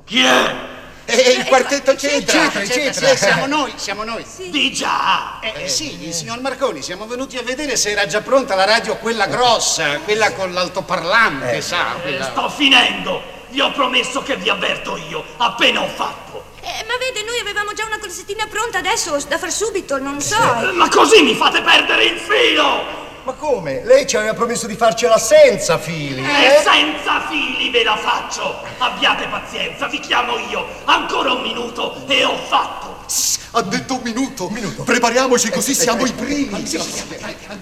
Chi è? Il quartetto Cetra. Sì, siamo noi. Sì. Di già! Sì, signor Marconi, siamo venuti a vedere se era già pronta la radio, quella grossa, quella con l'altoparlante, sa? Quella... Sto finendo! Vi ho promesso che vi avverto io, appena ho fatto. Ma vede, noi avevamo già una corsettina pronta adesso, da far subito, non so. Ma così mi fate perdere il filo! Ma come? Lei ci aveva promesso di farcela senza fili. E senza fili ve la faccio! Abbiate pazienza, vi chiamo io. Ancora un minuto e ho fatto. Ha detto un minuto. Prepariamoci così siamo i primi.